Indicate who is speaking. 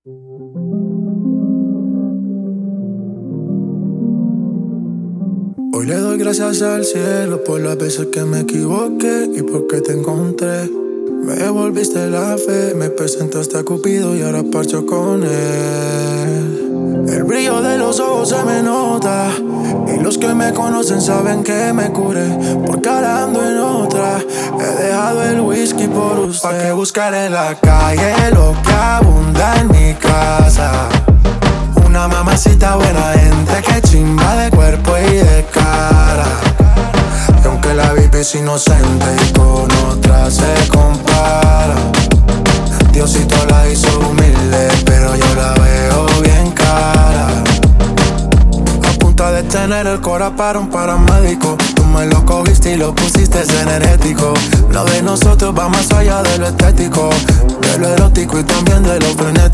Speaker 1: Hoy le doy gracias al cielo por las veces que me equivoqué y porque te encontré. Me devolviste la fe, me presentaste a Cupido y ahora parcho con él. El brillo de los ojos se me nota y los que me conocen saben que me curé, porque ahora ando en otra. He dejado el whisky por usted. ¿Pa' qué buscar en la calle lo que abunda en mi casa? Una mamacita buena gente que chimba de cuerpo y de cara. Y aunque la baby es inocente y con otra se compara, Diosito la hizo humilde, pero yo la veo bien cara. A punta de tener el cora para un paramédico, tú me lo cogiste y lo pusiste energético. Lo de nosotros va más allá de lo estético, de lo erótico y también de lo frenético.